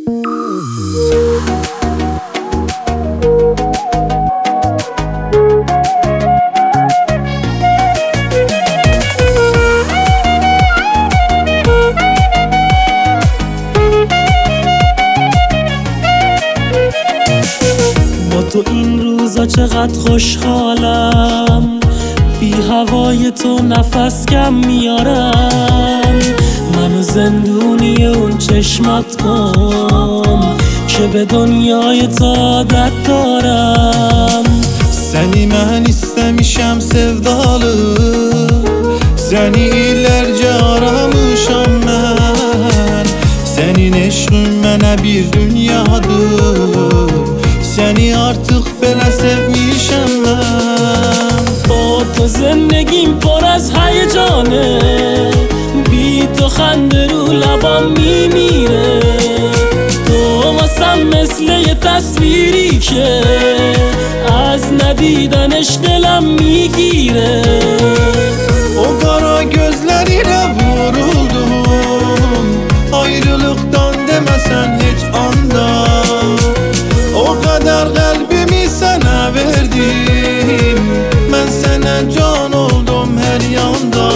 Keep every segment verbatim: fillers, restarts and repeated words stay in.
تو این روزا چقدر خوشحالم، بی هوای تو نفس کم میارم. منو زندونی اون چشمات کن که به دنیای تو عادت دارم. Seni mən istəmişəm sevdalı, səni illərcə aramışam mən. Sənin eşqin mənə bir dünyadır, səni artıq belə sevmişəm mən. با تو زندگیم پر از هیجانه، بی تو خنده رو لبام میمیره. تو واسم مثل یه تصویری که az ندیدنش دلم میگیره. O qara gözlərinə vuruldum, ayrılıqdan deməsən heç anda. O qədər qəlbimi sənə verdim, mən sənə can oldum hər yanda.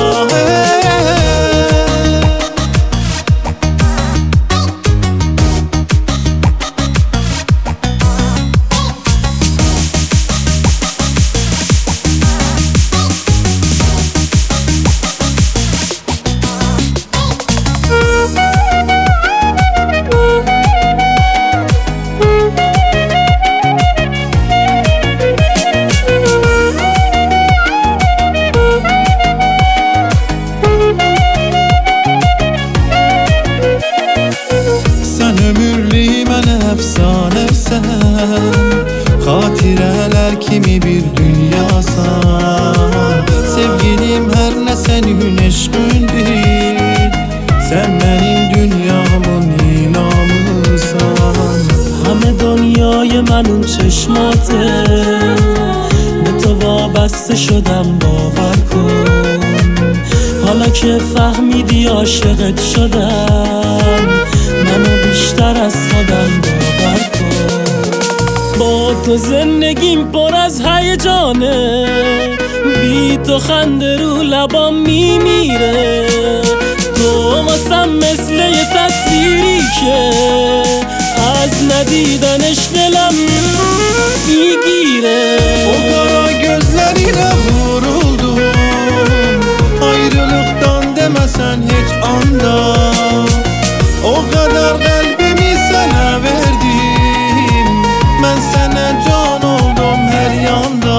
Əfsanəsən, xatirələr kimi bir dünyasan. Sevgilim hər nə sənin eşqindir, sən mənim dünyamın ilamısan. همه دنیای من اون چشماته، به تو وابسته شدم باور کن. حالا که فهمیدی عاشقت شدم، منو بیشتر از خودم باور کن. با تو زندگیم پر از هیجانه، بی تو خنده رو لبام میمیره. تو واسم مثل یه تصویری که az ندیدنش دلم میگیره. O qara gözlərinə vuruldum, ayrılıqdan deməsən heç anda. O qədər qəlbimi sənə verdim, mən sənə can oldum hər yanda.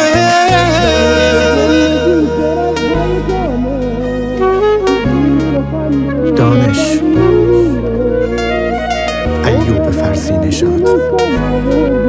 دانش ایوب فرزی نژاد.